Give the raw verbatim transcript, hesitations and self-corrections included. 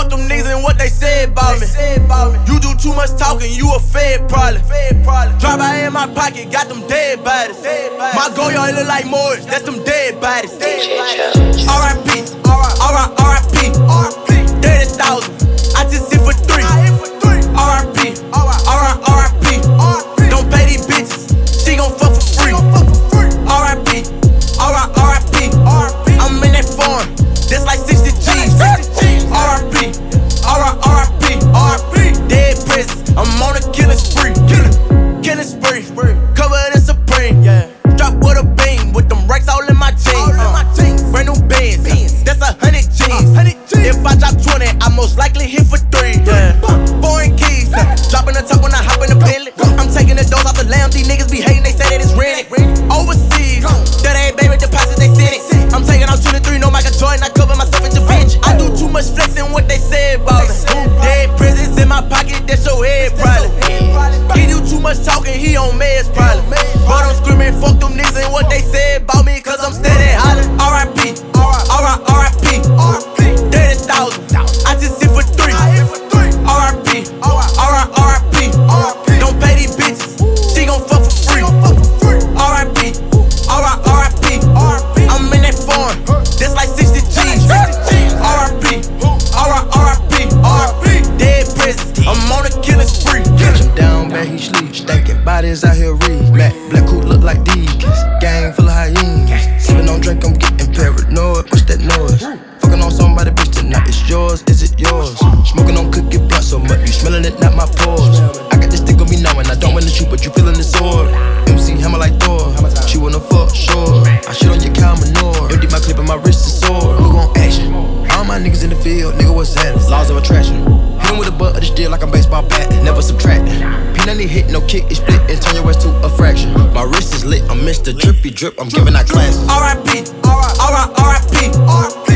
Fuck them niggas and what they said about me. You do too much talking, you a fed probably. Drop out in my pocket, got them dead bodies. My Goyard look like Morris, that's them dead bodies. R I P, R I P, thirty thousand, I just sit for three. R I P, R I P, don't pay these bitches, she gon' fuck for free. R I P, R I P, I'm in that farm, that's like sixty G's. R I P, R I P, dead prisons, I'm on a killing spree. Killing spree, covered in Supreme. Drop with a beam, with them racks all in my jeans. Brand new Benz, that's a hundred G's. If I drop twenty, I most likely hit for three. Foreign keys, dropping the top when I hop in the Bentley. I'm taking the doors off the lamb, these niggas be hating, they say that it's rented. Overseas, that ain't baby deposits, they send it. I'm taking out twenty-three, no Michael Jordan, I cover myself in Da Vinci. I do too much flexing what they said about me. Dead prisons in my pocket, that's your head probably. He do too much talking, he on meds probably. But I'm screaming, fuck them niggas and what they said about me, cause I'm steady hollering. R I P, R I P, thirty thousand, I just sit for three. R I P, R I P, don't pay these bitches, she gon' fuck for free. R I P, R I P, I'm in that farm, that's like sixty G's. R I P, R I P, dead prisons, I'm on a killing spree. Catch him down bad, he sleep. Stinking bodies out here read. Matt Black Cool look like deacons. Gang full of hyenas. Sippin' on drink, I'm getting paranoid. What's that noise? Fucking on somebody, bitch, tonight. It's yours, is it yours? Smoking on cookie blunt so much, you smelling it, not my pores. I got this thing on me knowing I don't wanna shoot, but you feeling the sword. M C hammer like Thor. She wanna fuck, sure. I shit on your cow manure. Empty my clip and my wrist is sore. Who gon' action? All my niggas in the field, nigga, what's that? Laws of attraction. Hit him with a butt of the steel like I'm baseball bat, never subtracting. P ninety hit, no kick, it split and turn your ass to a fraction. My wrist is lit, I'm Mister Drippy Drip, I'm giving out classes. R I P, R I P,